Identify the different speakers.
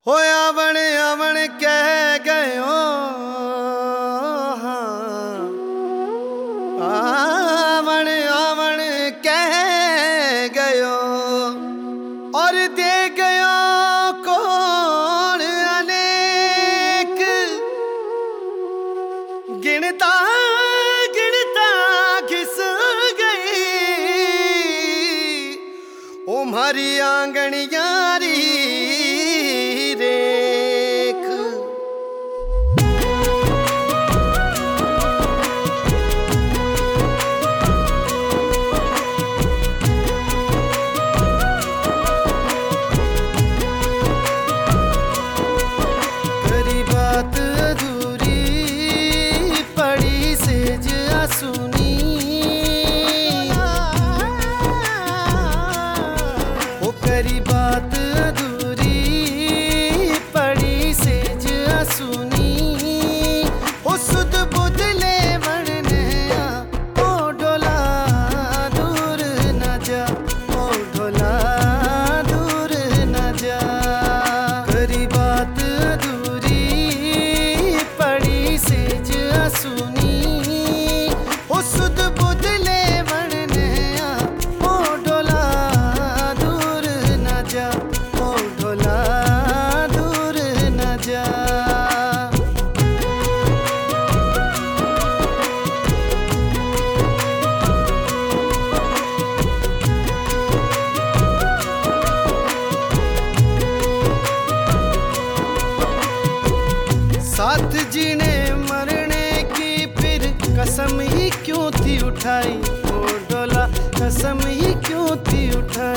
Speaker 1: हो आवण आवण कह गयो आवण आवण कह गयो और दे गयो कौन अनेक गिनता गिनता घिस गई ओ मारी आंगन यारी करी बात अधूरी पड़ी सेज सुनी ओ सुध बुध ले वरने ओ ढोला दूर न जा ओ ढोला दूर न जा करी बात अधूरी पड़ी सेज सुनी ओ सुध बुध ले वरने ओ ढोला ओ ढोला दूर न जा। साथ जीने मरने की फिर कसम ही क्यों थी उठाई ओ ढोला कसम ही क्यों थी उठाई।